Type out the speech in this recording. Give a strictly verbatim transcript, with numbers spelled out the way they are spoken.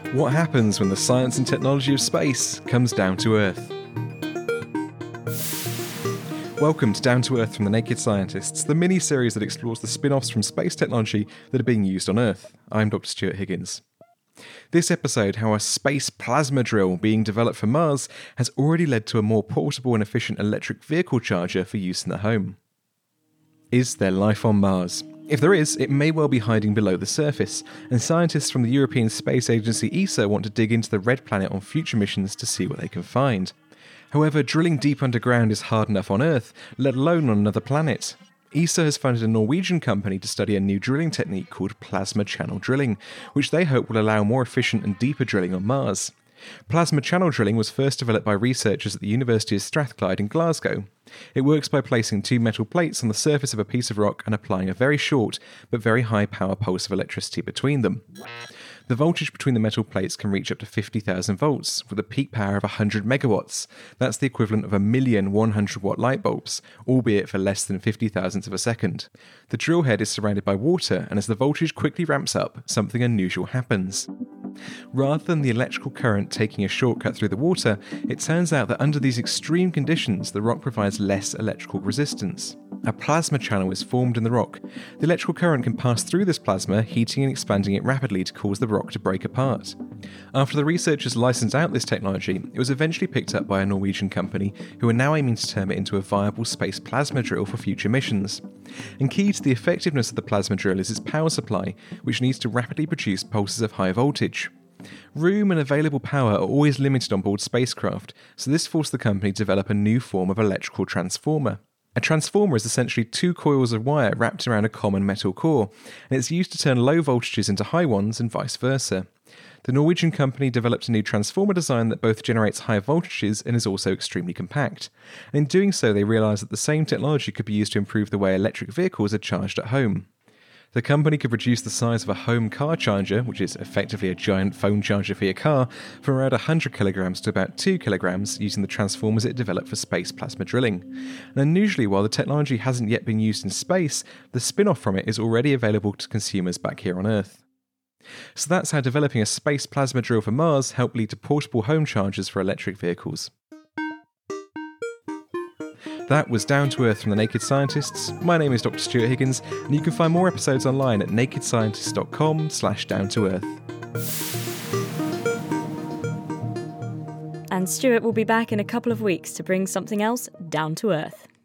What happens when the science and technology of space comes down to Earth? Welcome to Down to Earth from the Naked Scientists, the mini-series that explores the spin-offs from space technology that are being used on Earth. I'm Doctor Stuart Higgins. This episode, how a space plasma drill being developed for Mars has already led to a more portable and efficient electric vehicle charger for use in the home. Is there life on Mars? If there is, it may well be hiding below the surface, and scientists from the European Space Agency E S A want to dig into the red planet on future missions to see what they can find. However, drilling deep underground is hard enough on Earth, let alone on another planet. E S A has funded a Norwegian company to study a new drilling technique called plasma channel drilling, which they hope will allow more efficient and deeper drilling on Mars. Plasma channel drilling was first developed by researchers at the University of Strathclyde in Glasgow. It works by placing two metal plates on the surface of a piece of rock and applying a very short but very high power pulse of electricity between them. The voltage between the metal plates can reach up to fifty thousand volts, with a peak power of one hundred megawatts. That's the equivalent of a million one hundred watt light bulbs, albeit for less than fifty thousandths of a second. The drill head is surrounded by water, and as the voltage quickly ramps up, something unusual happens. Rather than the electrical current taking a shortcut through the water, it turns out that under these extreme conditions, the rock provides less electrical resistance. A plasma channel is formed in the rock. The electrical current can pass through this plasma, heating and expanding it rapidly to cause the rock to break apart. After the researchers licensed out this technology, it was eventually picked up by a Norwegian company who are now aiming to turn it into a viable space plasma drill for future missions. And key to the effectiveness of the plasma drill is its power supply, which needs to rapidly produce pulses of high voltage. Room and available power are always limited on board spacecraft, so this forced the company to develop a new form of electrical transformer. A transformer is essentially two coils of wire wrapped around a common metal core, and it's used to turn low voltages into high ones and vice versa. The Norwegian company developed a new transformer design that both generates high voltages and is also extremely compact. And in doing so, they realised that the same technology could be used to improve the way electric vehicles are charged at home. The company could reduce the size of a home car charger, which is effectively a giant phone charger for your car, from around one hundred kilograms to about two kilograms using the transformers it developed for space plasma drilling. And unusually, while the technology hasn't yet been used in space, the spin-off from it is already available to consumers back here on Earth. So that's how developing a space plasma drill for Mars helped lead to portable home chargers for electric vehicles. That was Down to Earth from the Naked Scientists. My name is Doctor Stuart Higgins, and you can find more episodes online at naked scientists dot com slash down to earth. And Stuart will be back in a couple of weeks to bring something else down to earth.